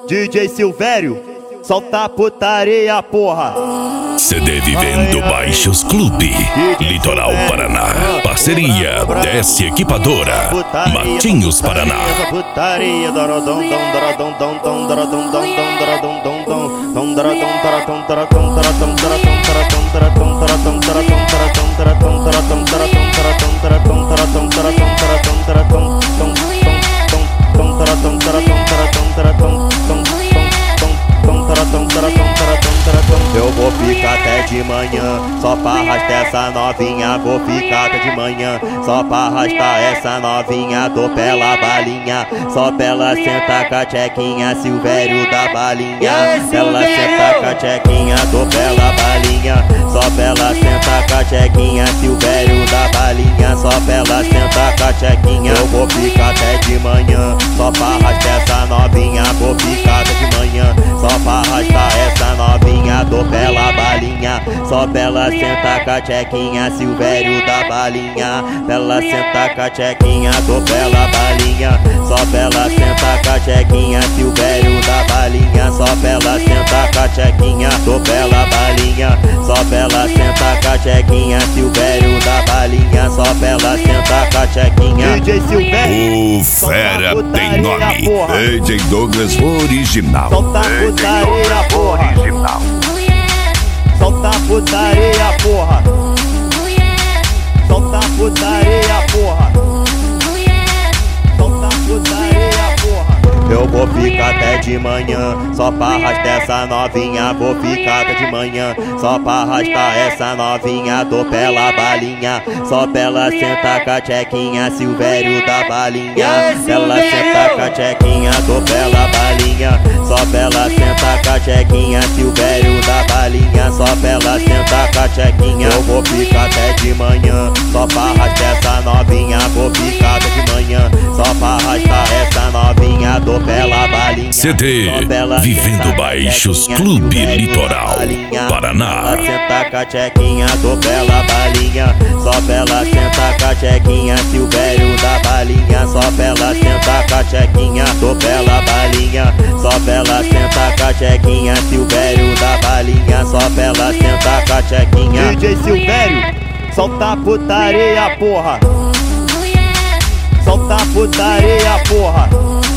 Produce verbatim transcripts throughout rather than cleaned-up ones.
D J Silvério, solta a putaria, porra. C D Vivendo Baixos Clube, Litoral Paraná. Parceria Desce Equipadora, Matinhos Paraná. Putaria, dorodom, dom, dorodom, dom, dom, dorodom, dom, dom, dorodom, dom, dom, dom, dorodom, dorodom, dorodom, dorodom, dorodom, dorodom, dorodom, dorodom, dorodom, dorodom, dorodom, dorodom, dorodom, dorodom, dorodom, dorodom, dorodom, dorodom, dorodom, dom, dom, dorodom, dorodom, dorodom, dorodom. Eu vou ficar até de manhã, só pra arrastar essa novinha. Vou ficar até de manhã, só pra arrastar essa novinha. Tô pela balinha, só pela senta com a tchequinha. Silvério da balinha, ela senta com a tchequinha. Tô pela balinha, só pela senta com a tchequinha. Silvério da balinha, só pela senta com a tchequinha. Eu vou ficar até de manhã, só pra arrastar essa novinha. Vou ficar até de manhã, só pra arrastar essa novinha. Tô pela balinha, só pela senta com a tchequinha. Silvério da balinha, pela senta com a tchequinha. Tô pela balinha, só pela senta com a tchequinha. Silvério da balinha, só pela senta com a tchequinha. Tô pela balinha, só pela senta com a tchequinha. Silvério da balinha, só pela senta com a tchequinha. D J Silvério, o fera tem nome, D J Douglas original. Solta a putaria, porra. Original. Solta a putaria, porra. Solta a putaria, porra. Solta a putaria, porra. Eu vou ficar até de manhã, só pra arrastar essa novinha. Vou ficar até de manhã, só pra arrastar essa novinha. Tô pela balinha, só pela senta com a tchequinha. Silvério da balinha, ela senta com a tchequinha. Tô pela balinha, só pela senta com a tchequinha. Silvério da balinha, só pela senta com a tchequinha. Eu vou ficar até de manhã, só pra arrastar essa novinha. Vou ficar até de manhã, só pra arrastar essa novinha. Tô pela balinha, C D Vivendo Baixos Clube Litoral Paraná. Senta com a tchequinha, tô pela balinha, só pela senta com a tchequinha. Silvério da balinha, só pela senta com a tchequinha. Tô pela balinha, só pela senta com a tchequinha. Silvério da balinha, só pela senta com a tchequinha. D J Silvério, solta a putaria, porra. Solta a putaria, porra.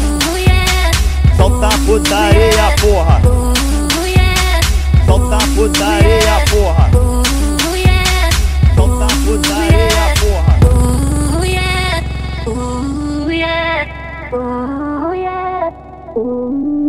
Solta a putaria, porra. Solta a putaria, porra. Solta a putaria, porra. Ooh yeah, ooh yeah, ooh yeah, ooh.